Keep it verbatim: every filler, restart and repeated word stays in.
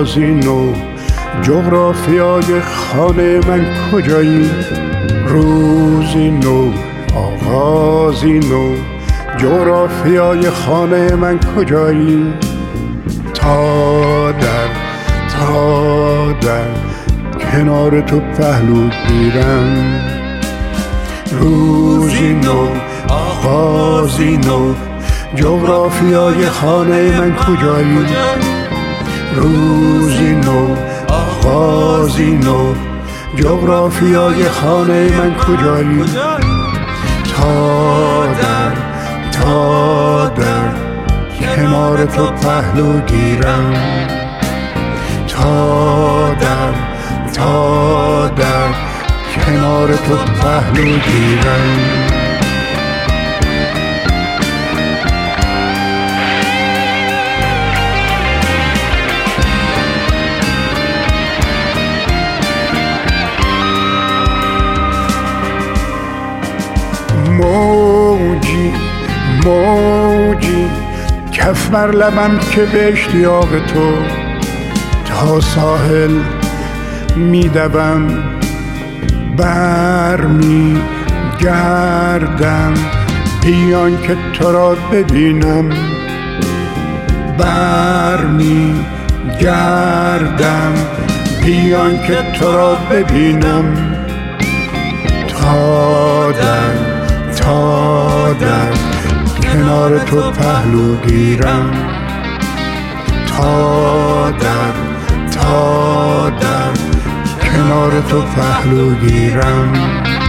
آغازی نو، جغرافیای خانه من کجایی؟ روزی نو، آغازی نو، جغرافیای خانه من کجایی؟ تا در تا در کنار تو پهلو گیرم. روزی نو، آغازی نو، جغرافیای خانه من کجایی؟ روزی نو، آغازی نو، جغرافیای خانه من کجایی؟ تا در تا در کنار تو پهلو گیرم. تا در تا در کنار تو پهلو گیرم. موجی موجی کف بر لبم که به اشتیاق تو تا ساحل میدوم، بر می گردم بیان که تو را ببینم. بر می گردم بیان که تو را ببینم. تا در تا در کنار تو پهلو گیرم. تا در تا در کنار تو پهلو گیرم.